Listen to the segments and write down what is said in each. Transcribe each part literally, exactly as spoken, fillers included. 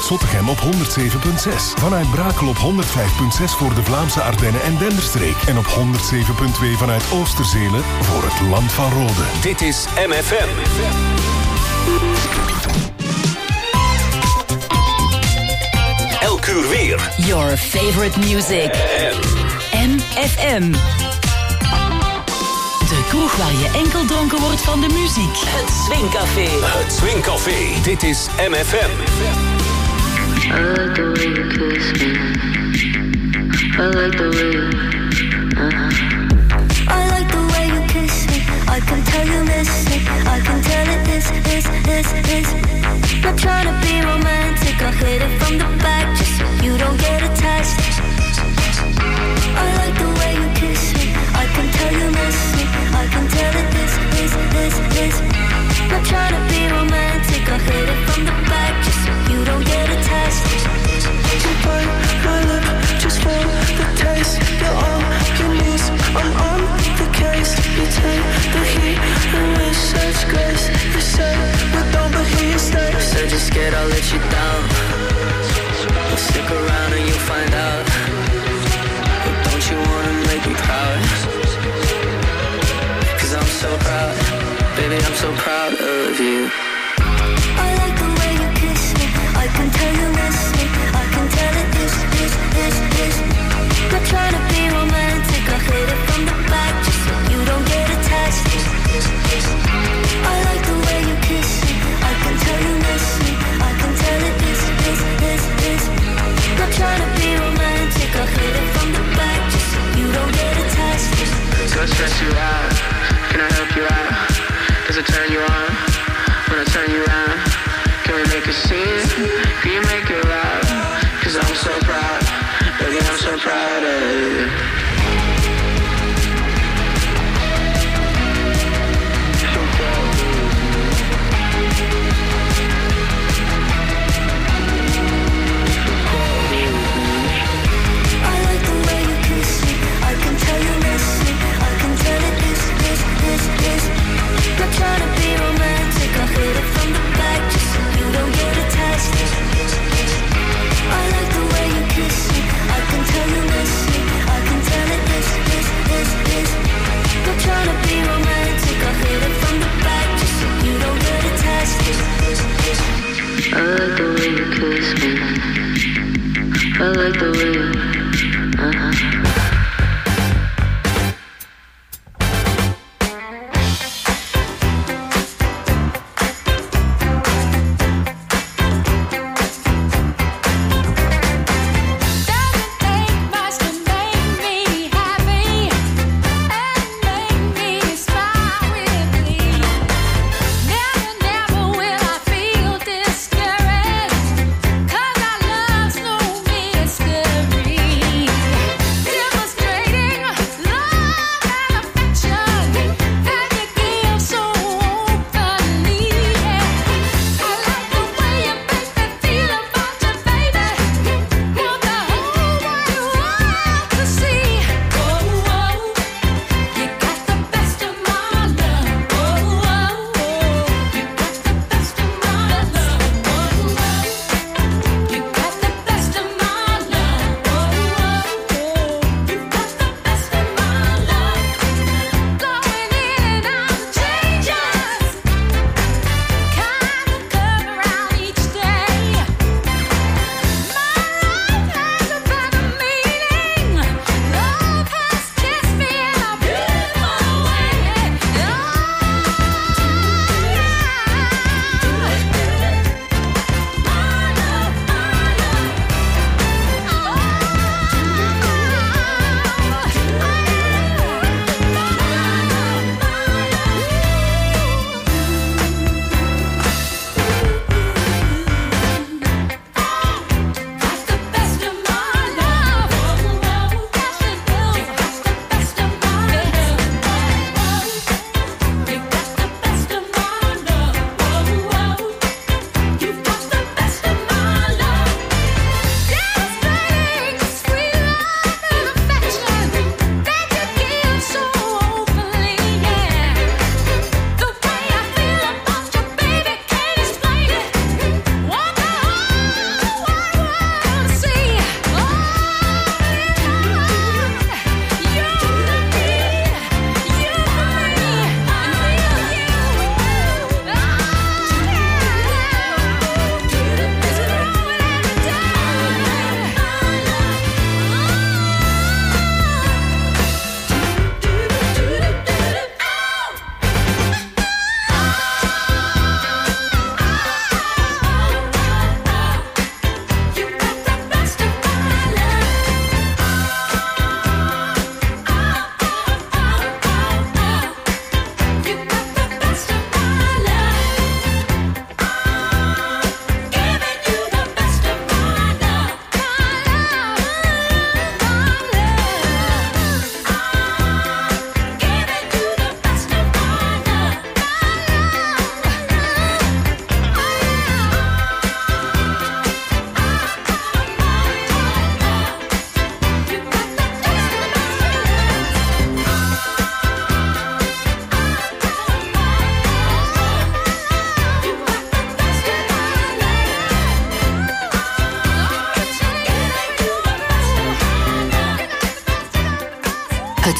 Zottegem op honderd zeven komma zes. Vanuit Brakel op honderd vijf komma zes voor de Vlaamse Ardennen en Denderstreek. En op honderd zeven komma twee vanuit Oosterzele voor het Land van Rode. Dit is M F M. Elk uur weer. Your favorite music. M F M. De kroeg waar je enkel dronken wordt van de muziek. Het Swingcafé. Het Swingcafé. Dit is M F M. I like the way you kiss me. I like the way you, uh-huh. I like the way you kiss me. I can tell you miss it. I can tell it is, is, is, is. Not trying to be romantic. I'll hit it from the back just so you don't get attached. I like the way you kiss me. I can tell you miss me. I can tell it is, is, is, is. Not trying to be romantic. I'll hit it from the back just so you don't get attached. You bite my lip just for the taste. You're on your knees, I'm on the case. You take the heat and with such grace. You say we're done but here you stay. Said you're scared I'll let you down. Well, stick around and you'll find out. But don't you wanna make me proud? Cause I'm so proud. Baby, I'm so proud of you. I like the way you kiss me. I can tell you miss me. I can tell it is, is, is, is. Not trying to be romantic. I'll hit it from the back just so you don't get attached. I like the way you kiss me. I can tell you miss me. I can tell it is, is, is, is. Not trying to be romantic. I'll hit it from the back just so you don't get attached. Don't stress you out. Can I help you out? Does it turn you on? When I turn you around, can we make a scene? Can you make it loud? Cause I'm so proud, baby, I'm so proud of you. So proud of you. I like the way you kiss me. I can tell you miss me. I can tell it is, is, is, is. Not trying to be romantic. I'll hit it from the back just so you don't get attached. I like the way you kiss me. I can tell you miss me. I can tell it is, is, is, is. Not trying to be romantic. I'll hit it from the back just so you don't get attached. I like the way you kiss me. I like the way you, uh-huh. Never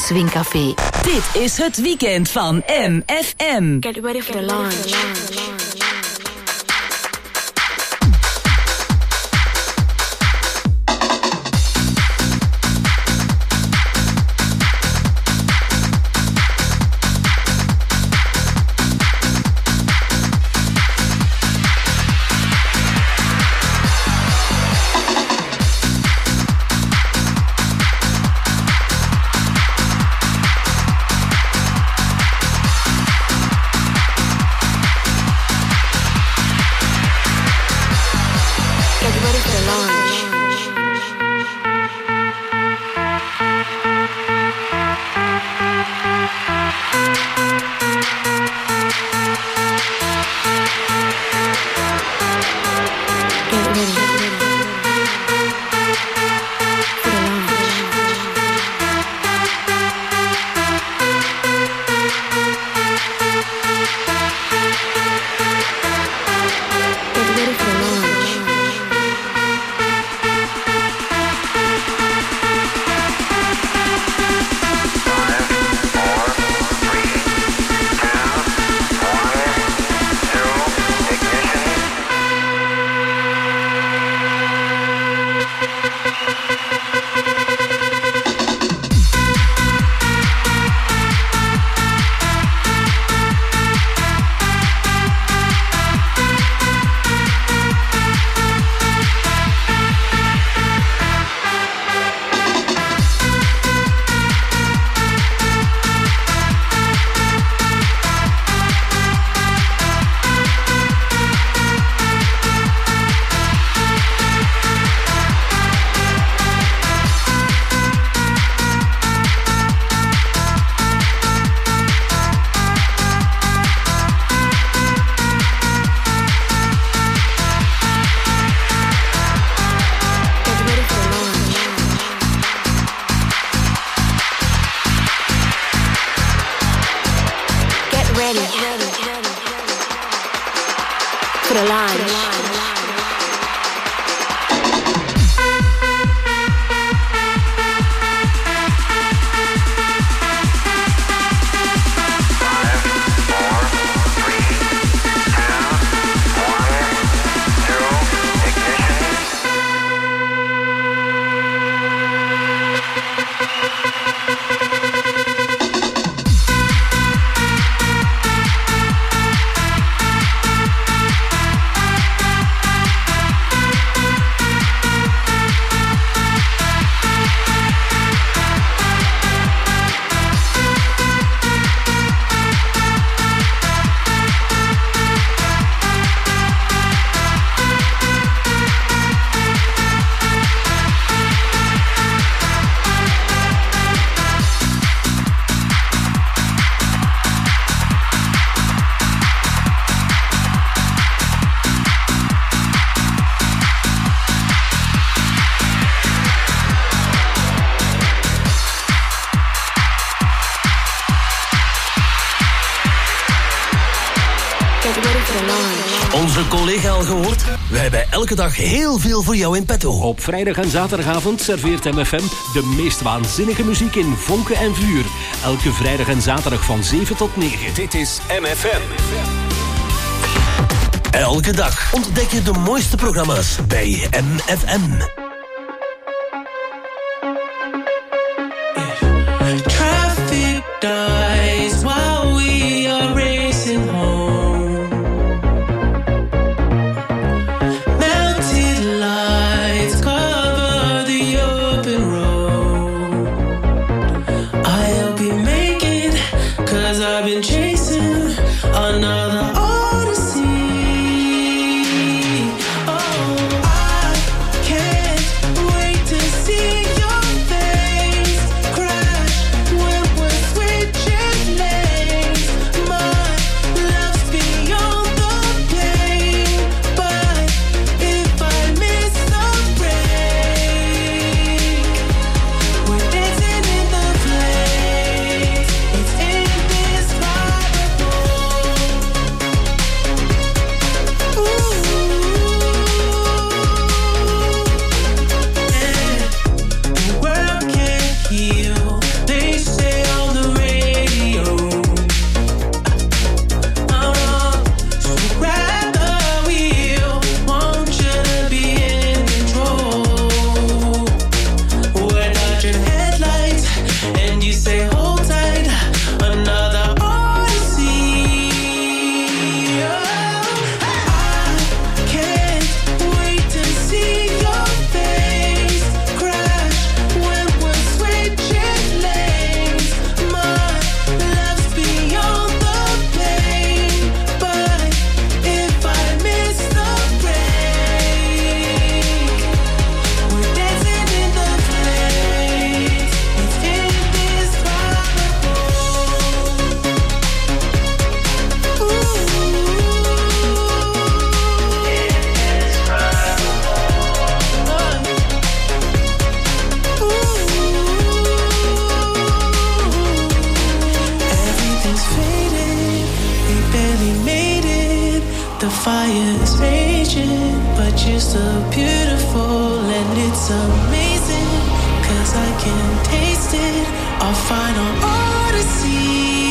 Swing Café. Dit is het weekend van M F M. Get ready for the launch. Onze collega al gehoord? We hebben elke dag heel veel voor jou in petto. Op vrijdag en zaterdagavond serveert M F M de meest waanzinnige muziek in vonken en vuur. Elke vrijdag en zaterdag van zeven tot negen. Dit is M F M. Elke dag ontdek je de mooiste programma's bij M F M. Traffic dies while we are racing home. Melted lights cover the open road. I'll be making, cause I've been chasing another odyssey. Oh, I can't the fire's raging, but you're so beautiful and it's amazing, 'cause I can taste it, our final odyssey.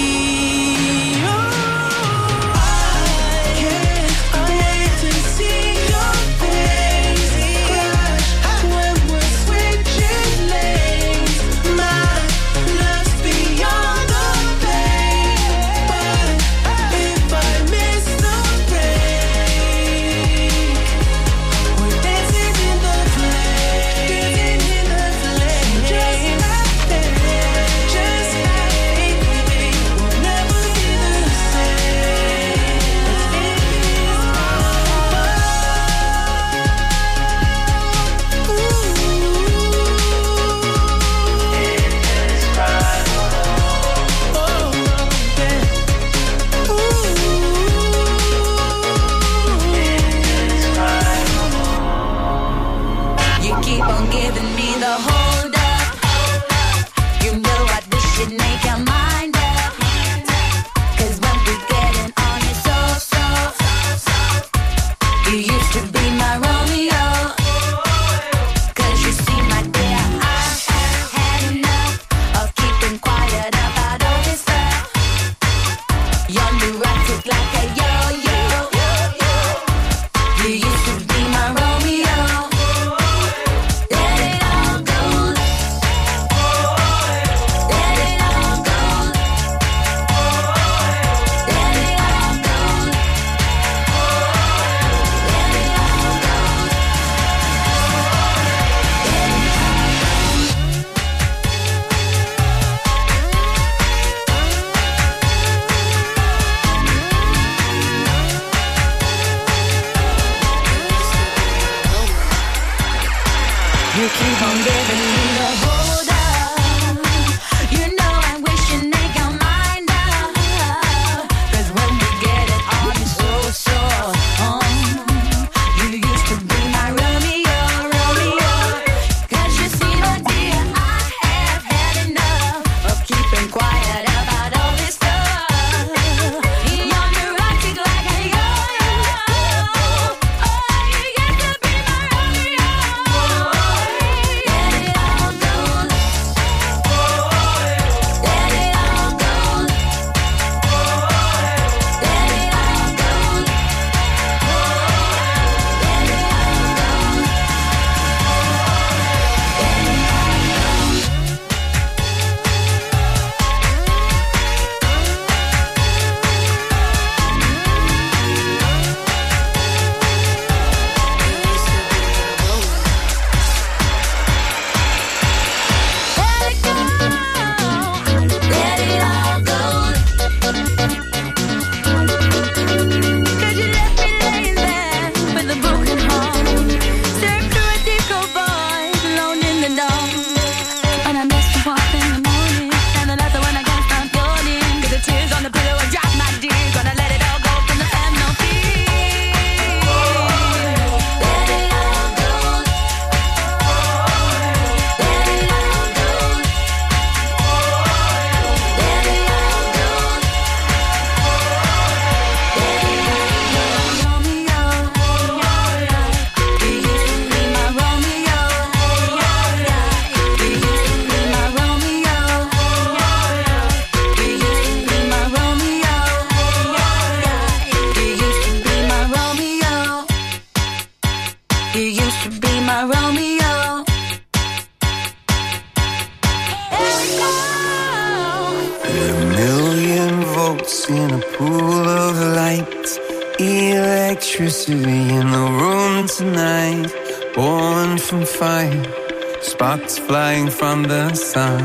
Flying from the sun.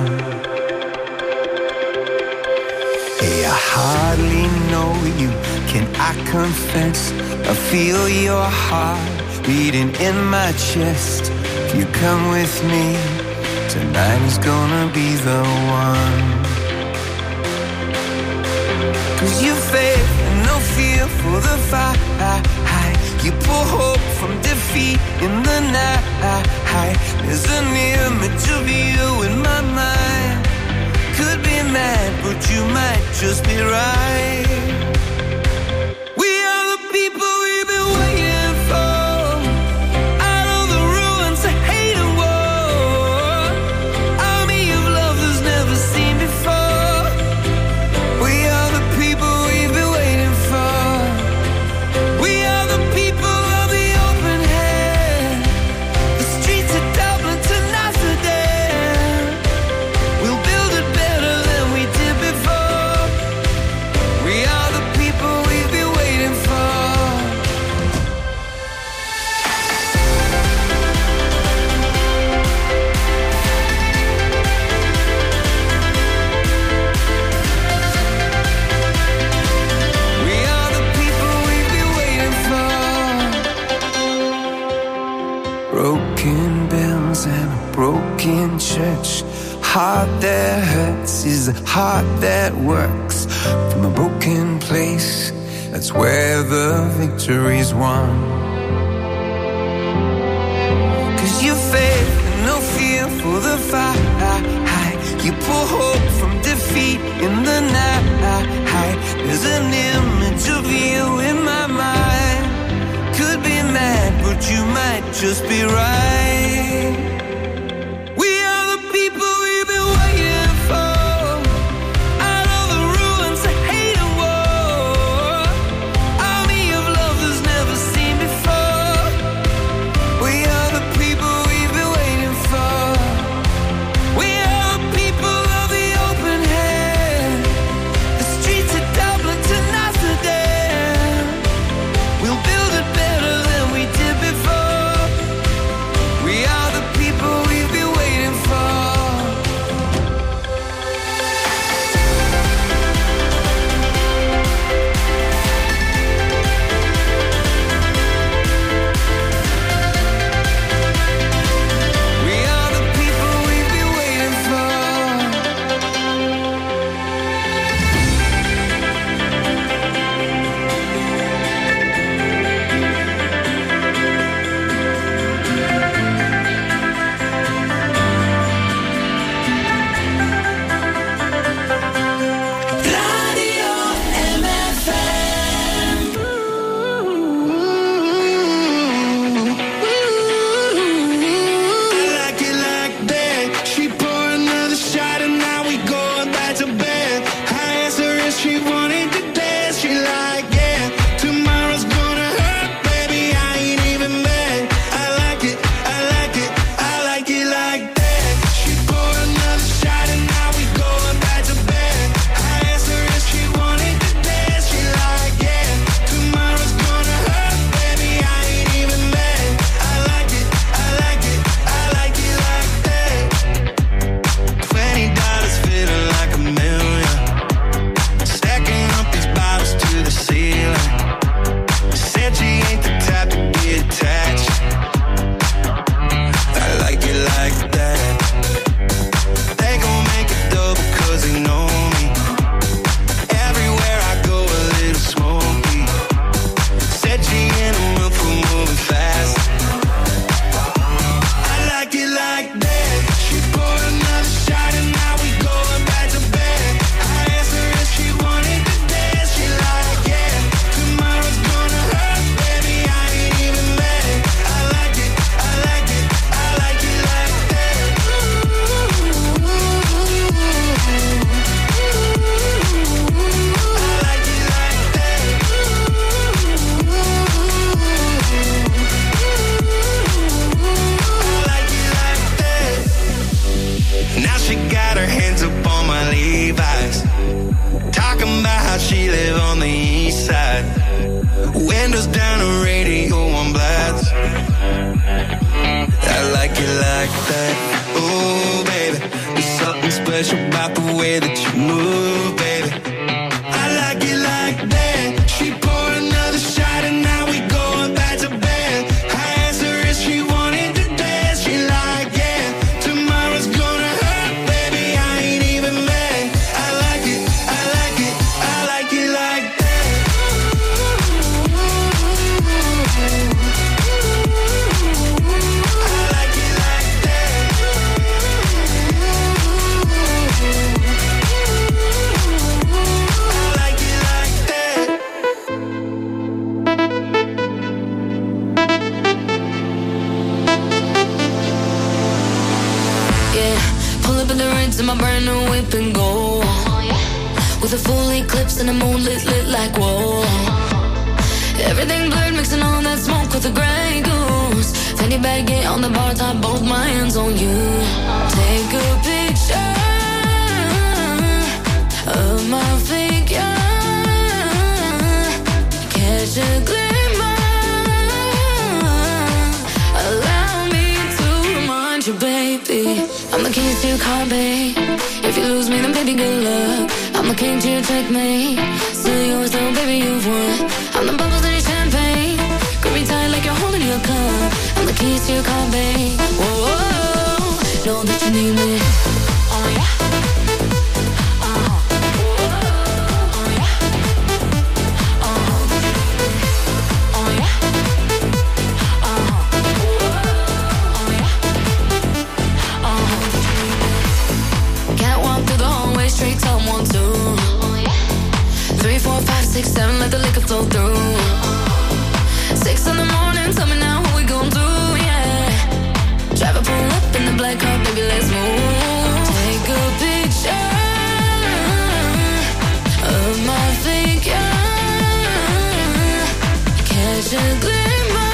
Hey, I hardly know you, can I confess? I feel your heart beating in my chest. If you come with me, tonight is gonna be the one. 'Cause you faith and no fear for the fight. You pull hope from defeat in the night. There's an image of you in my mind. Could be mad, but you might just be right. We are the people broken church. Heart that hurts is a heart that works. From a broken place, that's where the victory's won. Cause you faith, no fear for the fight. You pull hope from defeat in the night. There's an image of you in my mind. Could be mad, but you might just be right. We are the people we've been waiting for. Out of the ruins of hate and war. Army of love that's never seen before. We are the people we've been waiting for. We are the people of the open hand. The streets of Dublin to Amsterdam. We'll build it better than we did before. We are the people we've been waiting for. We are the people we've been waiting for. Radio M F M. I like it like that. She pour another shot and now we going back to bed. I asked her if she wanted to dance. She like, yeah, tomorrow's gonna hurt, baby, I ain't even mad. I like it, I like it, I like it like that. She pour another shot and now we going back to bed. I asked her if she wanted to dance. She like, yeah, tomorrow's gonna hurt, baby, I ain't even mad. I like it, I like it, I like it like that. Twenty dollars feeling like a million. Stacking up these bottles to the ceiling. Said she ain't the type to get attached. I like it like that. They gon' make it double cause they know me. Everywhere I go a little smoky. Said she in the mood for moving fast. I like it like that. She poured another shot and now we going back to bed. I asked her if she wanted to dance. She like, yeah, tomorrow's gonna hurt, baby, I ain't even mad. I like it, I like it, I like it like that. I like it like that. I like it like that. Now she got her hands up on my Levi's. Talking about how she live on the east side. Windows down, the radio on blast. I like it like that. Ooh, baby, there's something special about the way that you move, baby. I like it like that. She poured another shot and now we going back to bed. I asked her if she wanted to dance. She like, yeah, tomorrow's gonna hurt, baby, I ain't even mad. I like it, I like it, I like it like that. I like it like that. I like it like that. Yeah, pull up in the rinse in my brand new whip and go. With a full eclipse and the moon lit, lit like whoa. Everything blurred, mixing all that smoke with the Grey Goose. Fanny bag, get on the bar top, both my hands on you. Take a picture of my figure. Catch a glimmer. Allow me to remind you, baby, I'm the keys to your car, babe. If you lose me, then baby, good luck. I'm the king to your checkmate. Still yours, though, baby, you've won. I'm the bubbles in your champagne. Grip me tight like you're holding your cup. I'm the keys to your car, babe. Whoa, whoa. know that you need me. Oh yeah. Straight to one, two, three, four, five, six, seven. Let the liquor flow through. Six in the morning. Tell me now what we gon' do. Yeah. Drive a pull up in the black car, baby. Let's move. Take a picture of my figure. Catch a glimmer.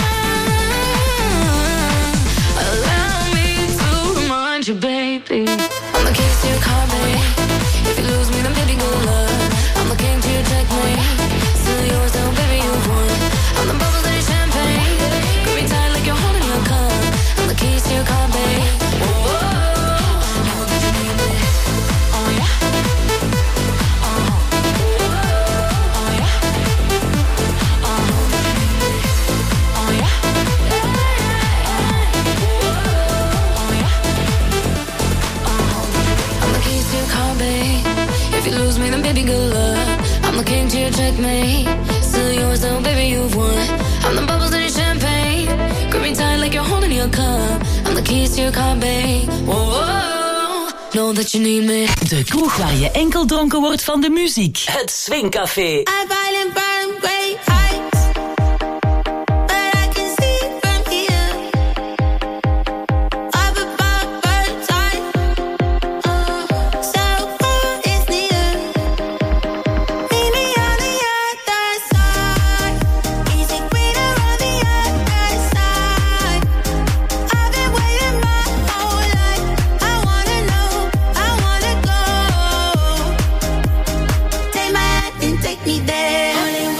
Allow me to remind you, baby. I'm the keys to your car, baby. If you lose me, then baby, good luck. I'm the king to your checkmate. Still yours, now, baby, you've won. I'm the bubbles in your champagne. Grip me tight like you're holding your cup. I'm the keys to your car, babe. Whoa, know that you need me. Oh yeah. Uh-huh. Oh yeah. Uh-huh. Oh yeah. Oh yeah. Uh-huh. I'm the keys to your car, babe. If you lose me, then baby, good luck. I'm the king to your checkmate. Still yours, though, baby, you've won. I'm the bubbles in your champagne. Grip me tight like you're holding your cup. I'm the keys to your car, babe. Whoa, know that you need me. De kroeg waar je enkel dronken wordt van de muziek. Het Swingcafé. I violent burn great heights, but I can see from here. Up above bird's eye, so far is near. Meet me on the other side. Is it greener on the other side? I've been waiting my whole life. I wanna know, I wanna go. Take my hand and take me there. Only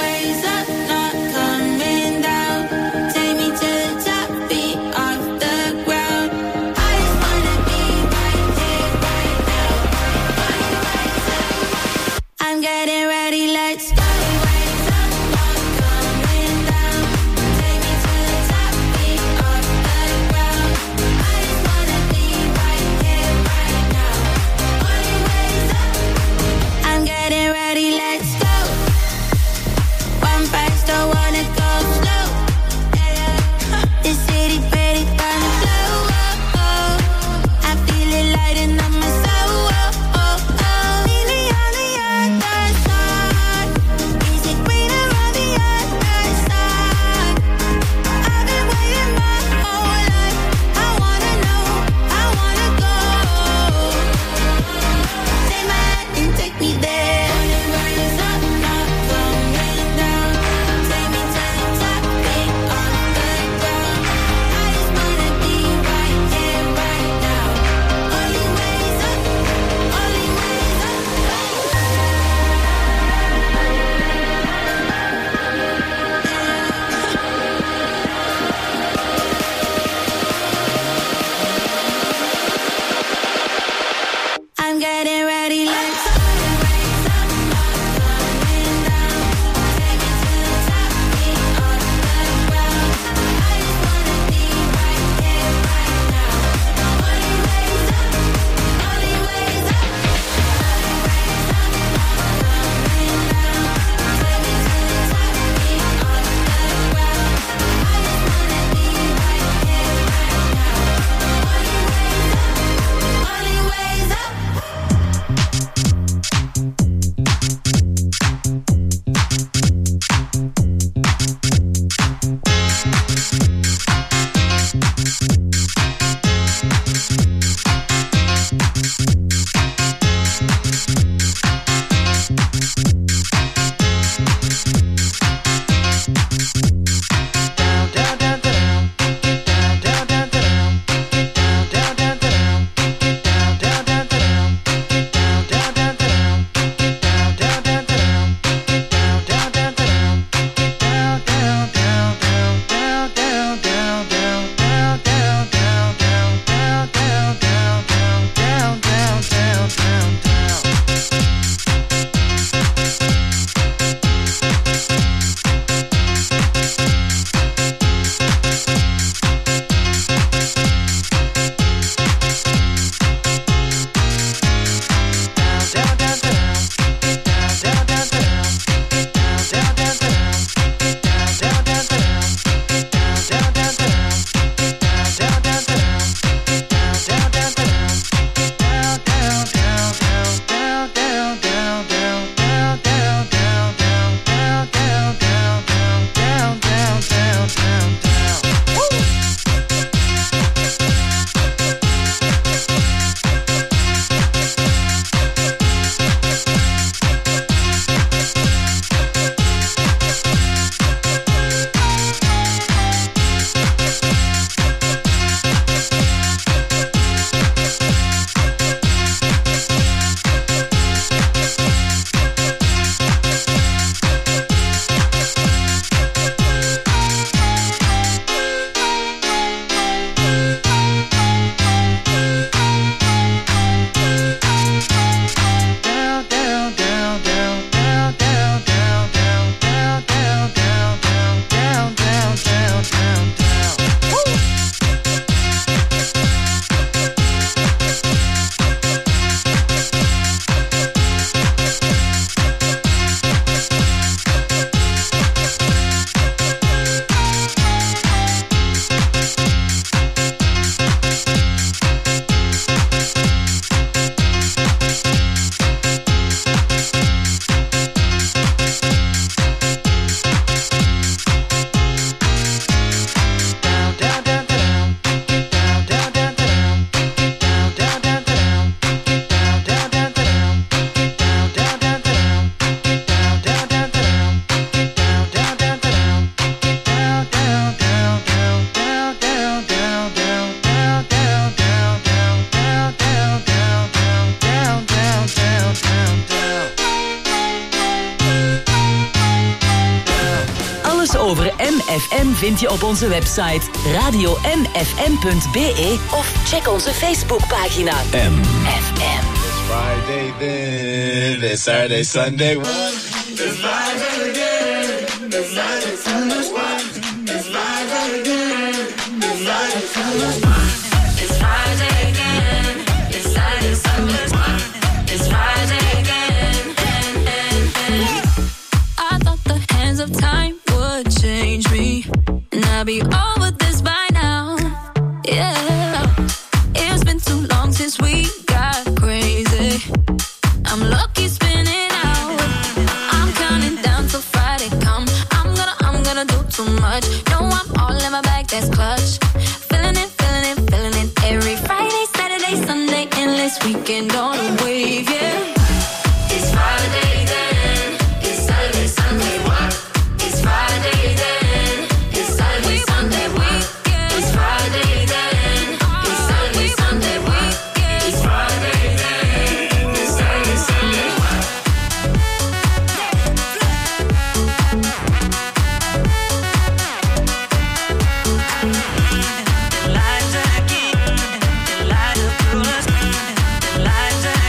M vind je op onze website radio m f m punt b e of check onze Facebookpagina M F M. It's Friday then, it's Saturday, Sunday. It's Friday again, it's Friday, Sunday. It's Friday again, it's Friday, Sunday. It's Friday again. It's Saturday, Sunday. It's Friday again. I thought the hands of time would change me, and I'd be over this by now. Yeah, it's been too long since we got crazy. I'm lucky spinning out. I'm counting down till Friday come. I'm gonna, I'm gonna do too much. No, I'm all in my bag, that's clutch. Feeling it, feeling it, feeling it. Every Friday, Saturday, Sunday, endless weekend on a wave, yeah. It's Friday then, it's Saturday, Sunday, what? It's Friday then, it's Saturday, Sunday, what? It's Friday then, it's Saturday, Sunday, what? It's Friday then, it's Saturday, Sunday, what? Elijah again, Elijah put us, Elijah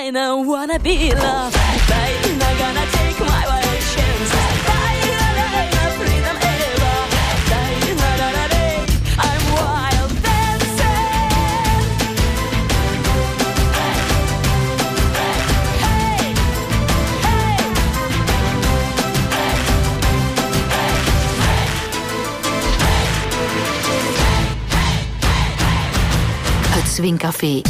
I don't wanna be loved. Baby, not gonna take my wild chances. Baby, I'm freedom ever. Baby, na na na na, I'm wild dancing. Hey, hey. Het Swingcafé.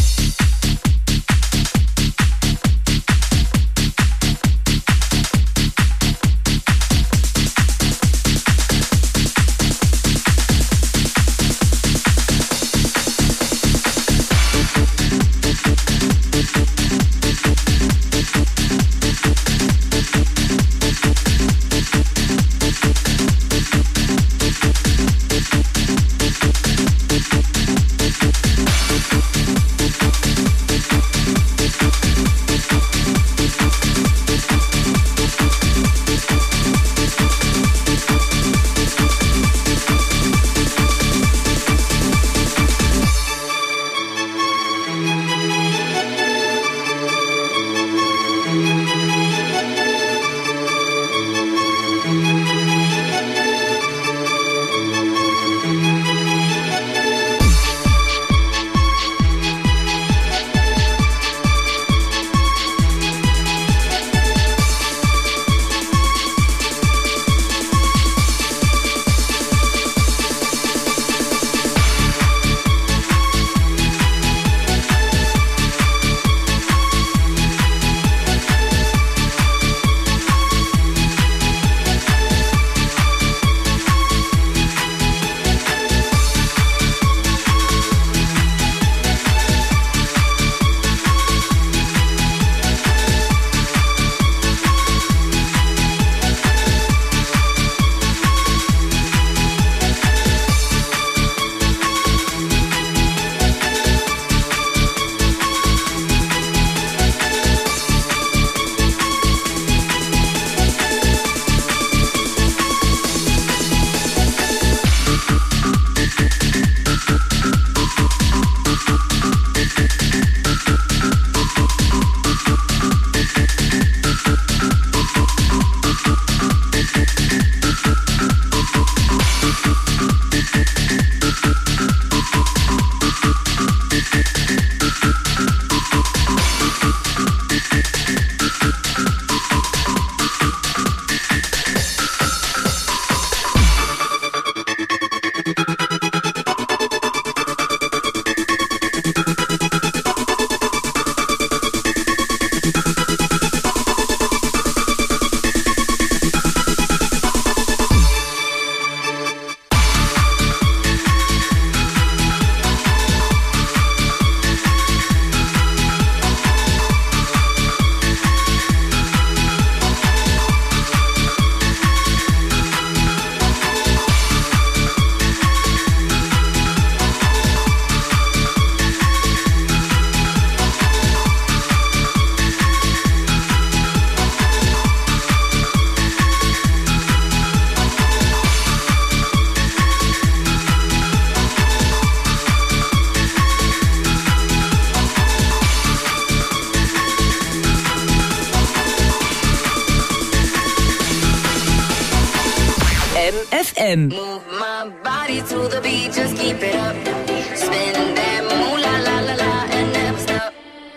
F M. Move my body to the beat, just keep it up. Spin that moolah la la la and never stop.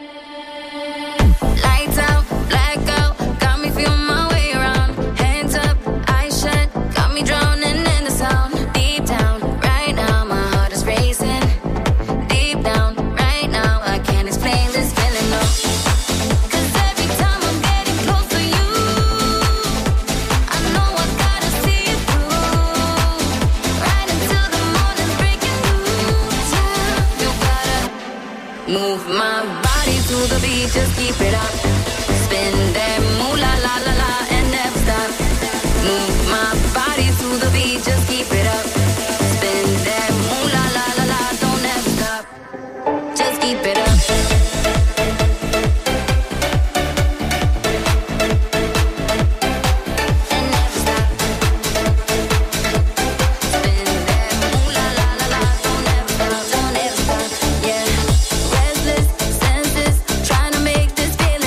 Lights out, blackout, got me feeling my way around. Hands up, eyes shut, got me drowning in the sound. Deep down, right now, my heart is racing. Deep down, right now, I can't explain this feeling, no. Cause every time I'm getting close to you, I know I gotta see it through. Right until the morning's breaking through. Yeah, you gotta move my body to the beat, just keep it up. Spin that moolah la la la and never stop. Move my body to the beat, just keep it up. Spin that moolah la la la, don't ever stop. Just keep it up. And never stop. Spin that moolah la la la, don't ever stop, don't ever stop. Yeah, restless senses, trying to make this feeling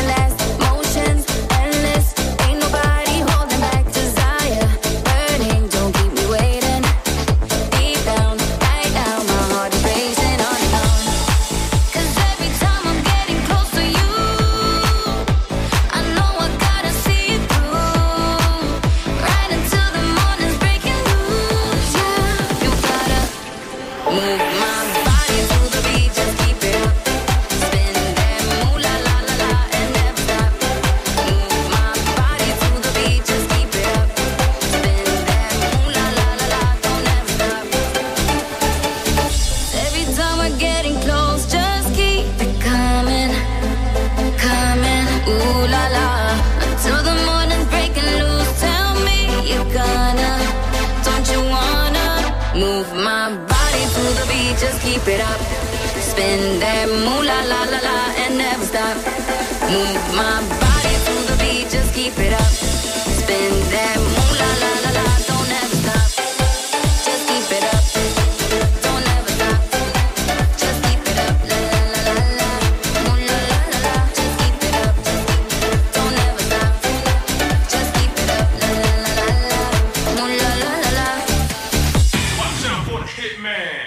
keep it up. Spin that moolah la la la and never stop. Move my body to the beat, just keep it up. Spin that moolah la la la, don't ever stop. Just keep it up. Don't ever stop. Just keep it up. La la la la la. Moolah la la la. Just keep it up. Don't ever stop. Just keep it up. La la la la la. Moolah la la la. Watch out for the hitman.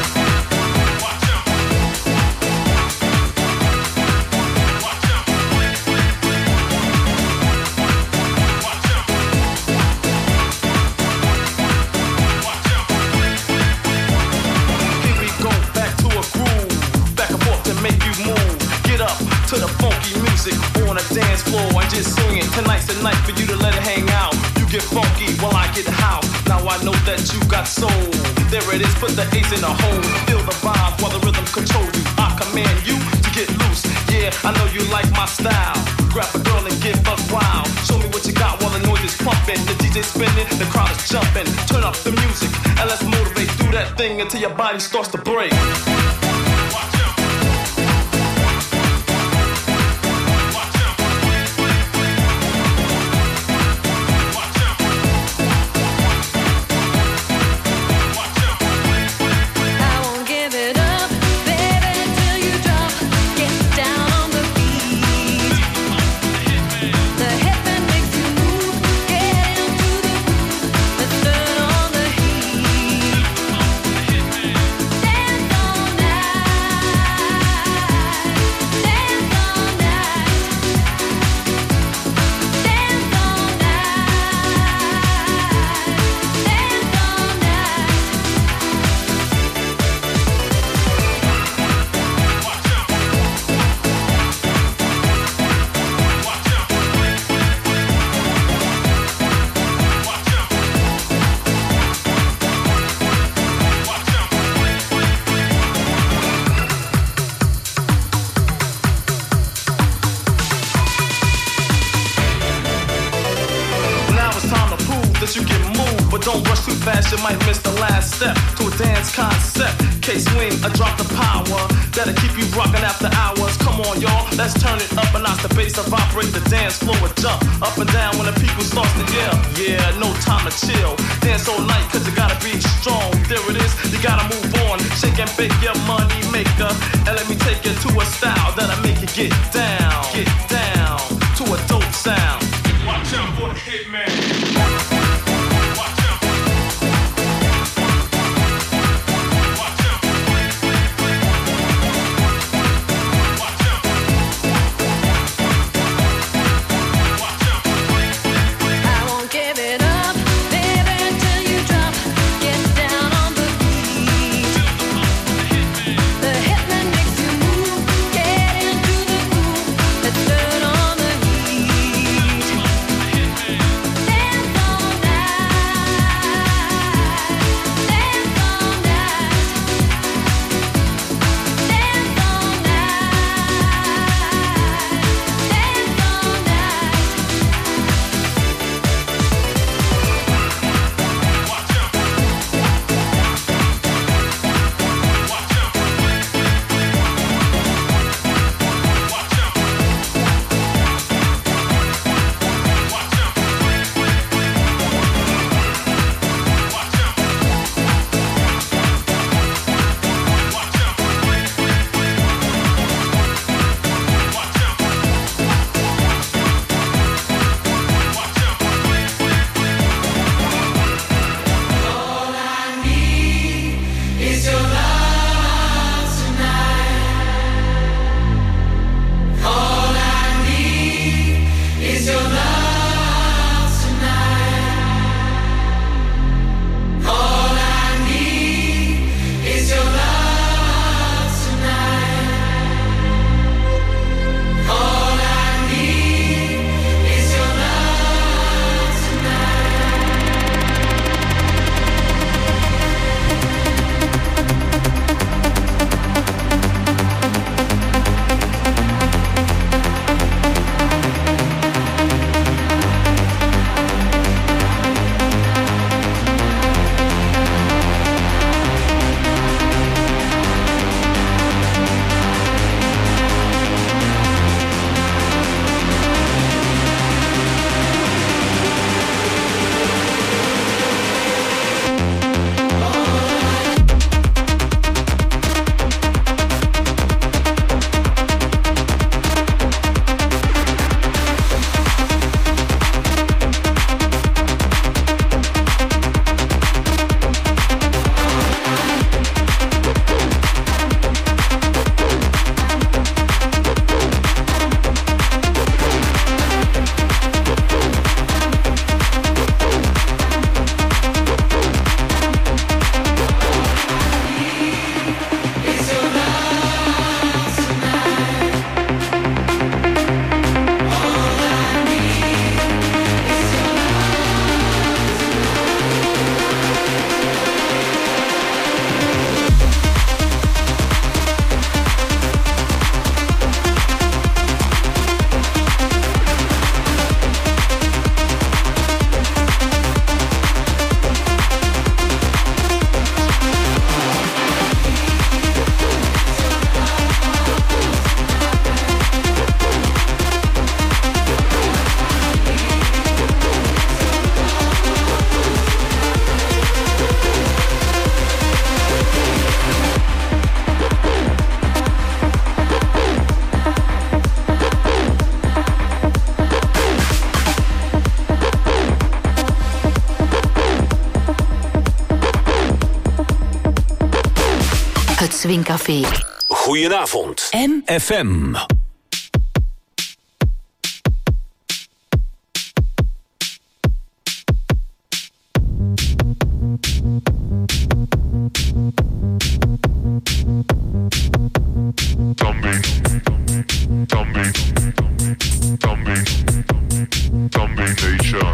To the funky music on a dance floor and just swing it. Tonight's the night for you to let it hang out. You get funky while I get house. Now I know that you got soul. There it is, put the ace in the hole. Feel the vibe while the rhythm control you. I command you to get loose. Yeah, I know you like my style. Grab a girl and get buck wild. Show me what you got while the noise is pumping. The D J spinning, the crowd is jumping. Turn up the music and let's motivate through that thing until your body starts to break. You might miss the last step to a dance concept. K-swing, a drop the power that'll keep you rocking after hours. Come on, y'all, let's turn it up and notch the bass and vibrate the dance floor and jump up and down when the people starts to yell. Yeah, no time to chill. Dance all night cause you gotta be strong. There it is, you gotta move on. Shake and bake your money maker. And let me take you to a style that'll make you get down. Get down to a dope sound. Watch out for the hitman. The hitman makes you move, get into the groove. Café. Goedenavond. M. F M. Tommy, Tommy, Tommy, Tommy Nation.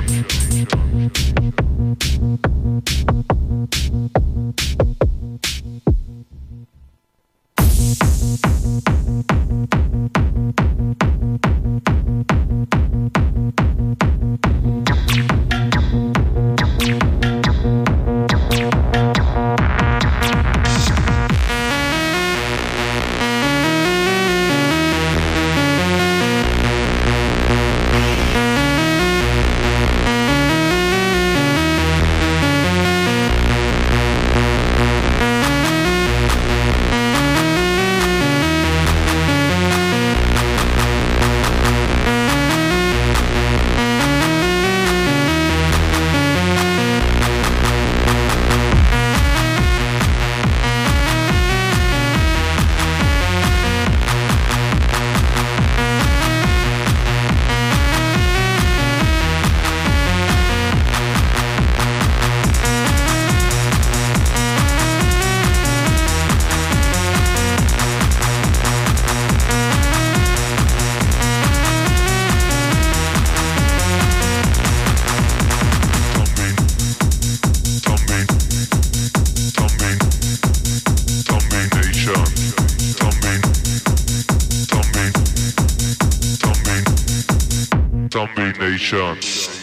Nation.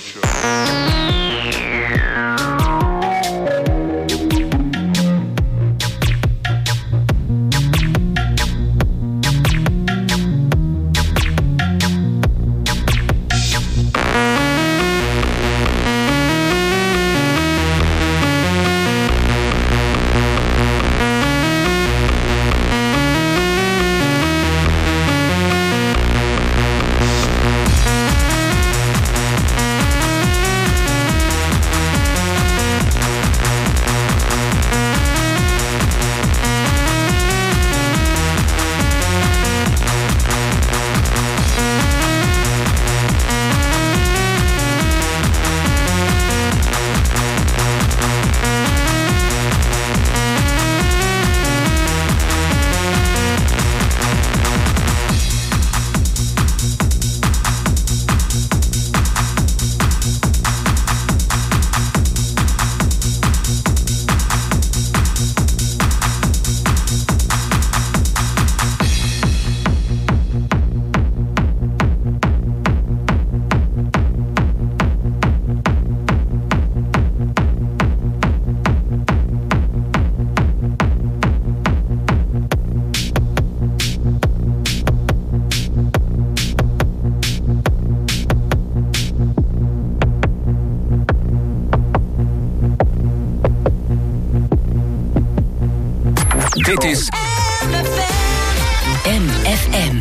Dit is M F M.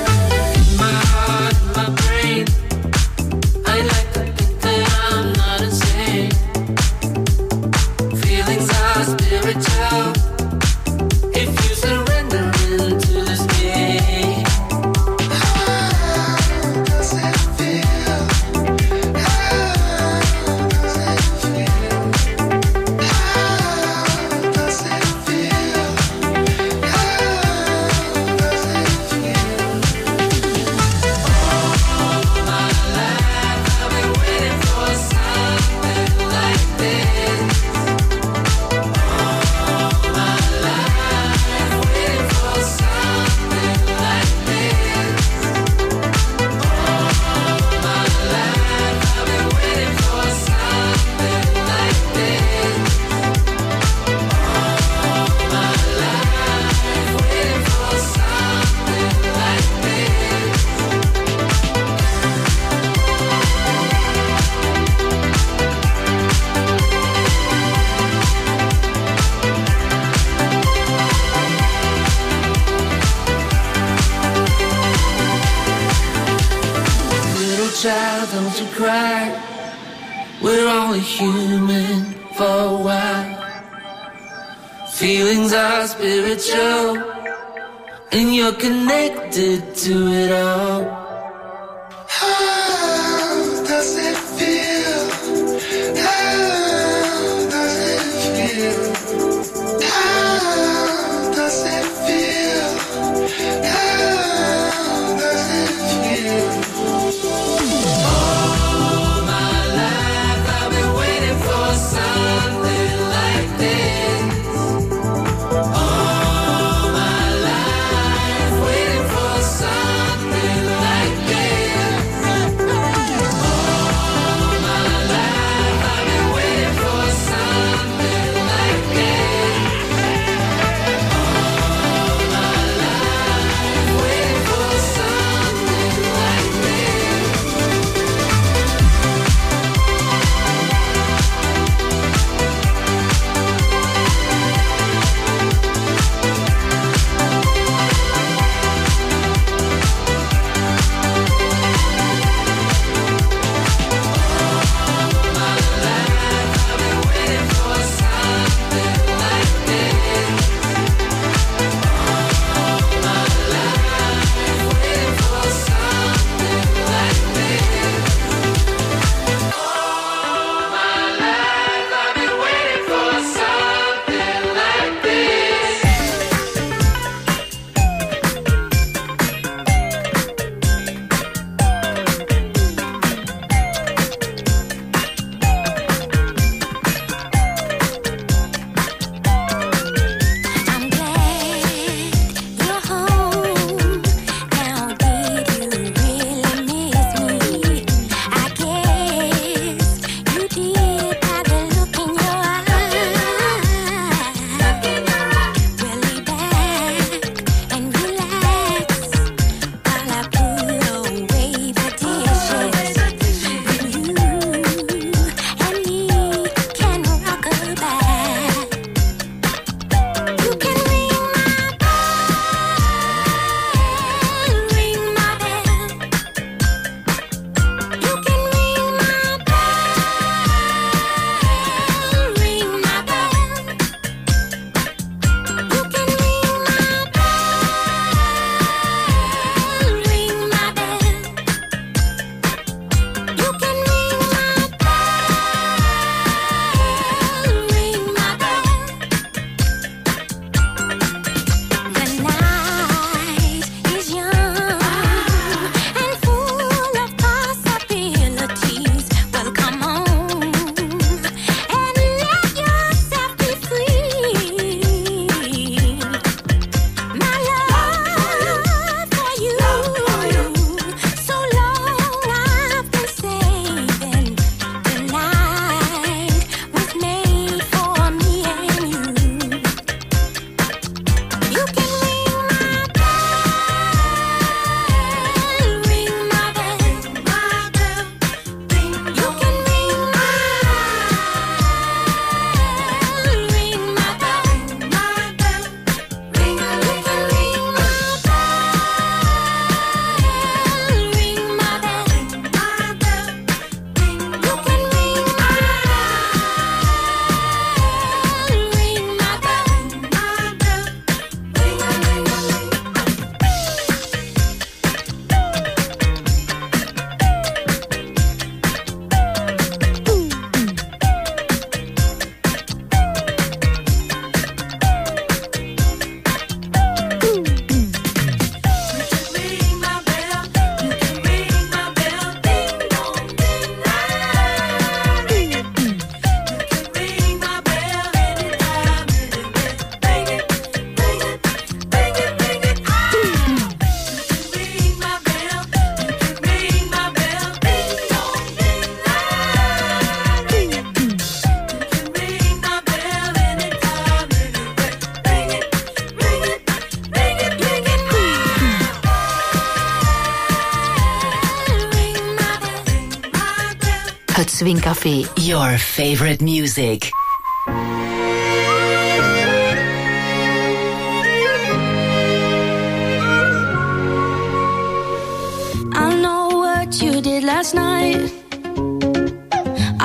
I like to think that I'm not as cry. We're only human for a while. Feelings are spiritual, and you're connected to it all. How does it feel? How does it feel? How does it feel? How does it feel? All my life I've been waiting for something like this. All my life waiting for something like this. All my life I've been waiting for something like this. All my life waiting for something like this. Het Swing Café, your favorite music. I know what you did last night.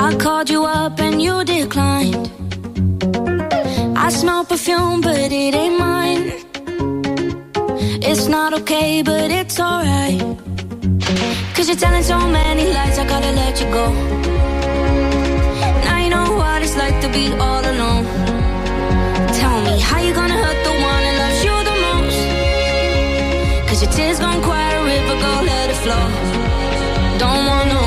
I called you up and you declined. I smell perfume, but it ain't mine. It's not okay, but it's alright. Cause you're telling so many lies, I gotta let you go. Now you know what it's like to be all alone. Tell me, how you gonna hurt the one that loves you the most? Cause your tears gon' quiet a river, go let it flow. Don't wanna